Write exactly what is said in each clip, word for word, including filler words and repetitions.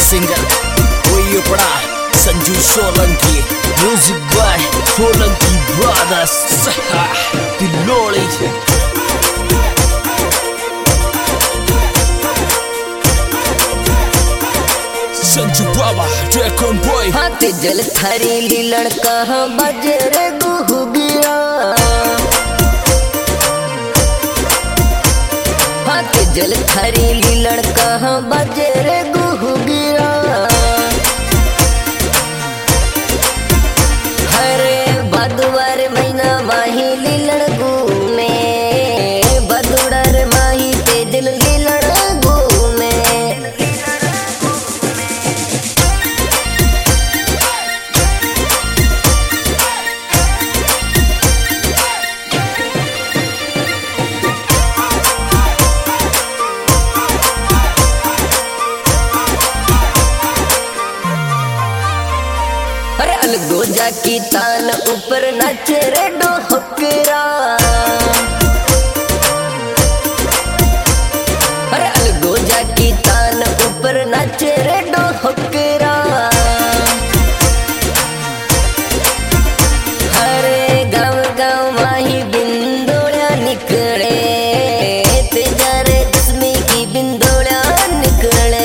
Singer वही पड़ा Sanju Solanki, music by Solanki brothers दिलोड़ी। Sanju Baba dragon boy. हाथ जल थारी लीलड़ कहाँ बजे रे गुहुगिया, हाथ जल थारी लीलड़ कहाँ बजे रे गुहुगिया। हरे बदुवार महीना माही लीलड़ घूमे, बदुड़र माही तेजल लीलड़ घूमे। अलगोजा की तान ऊपर नाचे रे डोहकरा, अरे अलगोजा की तान ऊपर नाचे रे डोहकरा। हरे गाँव गाँव माही बिंदोड़ा निकले, तेजा रे दसवीं की बिंदोड़ा निकले।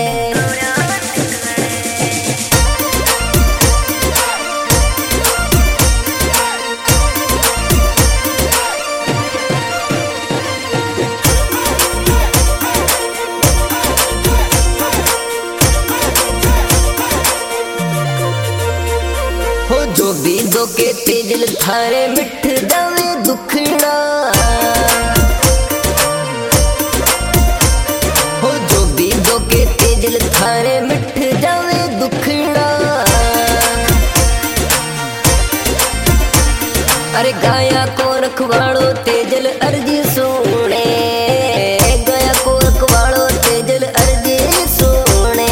जो भी दो के तेजल थारे मिठ जावे दुखड़ा, हो जो भी दो के तेजल थारे मिठ जावे दुखड़ा। अरे गाया को रखवाड़ो तेजल अर्जी सुने, गाया को रखवाड़ो तेजल अर्जी सुने।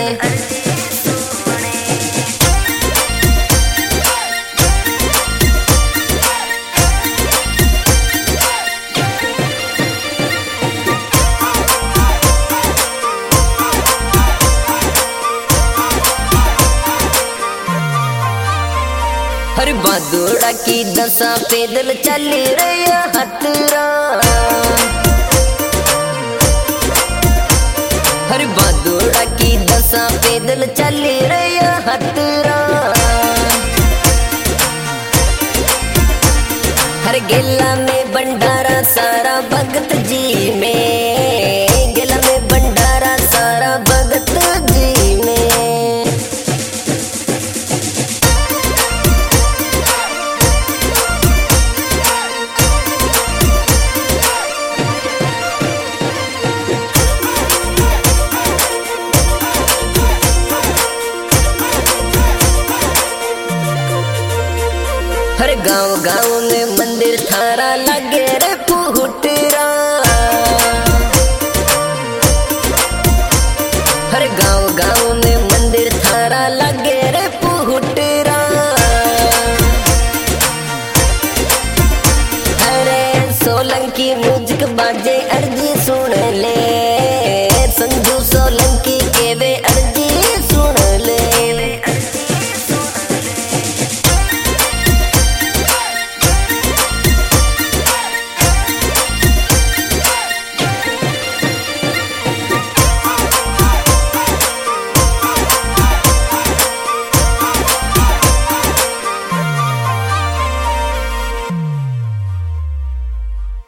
हर बदुड़ा की दशा पैदल चली रहा हतरा, हर बदुड़ा की दशा पैदल चली रहा हतरा। हर गेला में भंडारा सारा भगत जी में, गेला में भंडारा सारा भगत जी में। हर गाँव गाँव में मंदिर थारा लगे रे पुहुटरा, हर गाँव गाँव में मंदिर थारा लगे रे पुहुटरा। हरे सोलंकी म्यूजिक बाजे अर्जी सुन ले,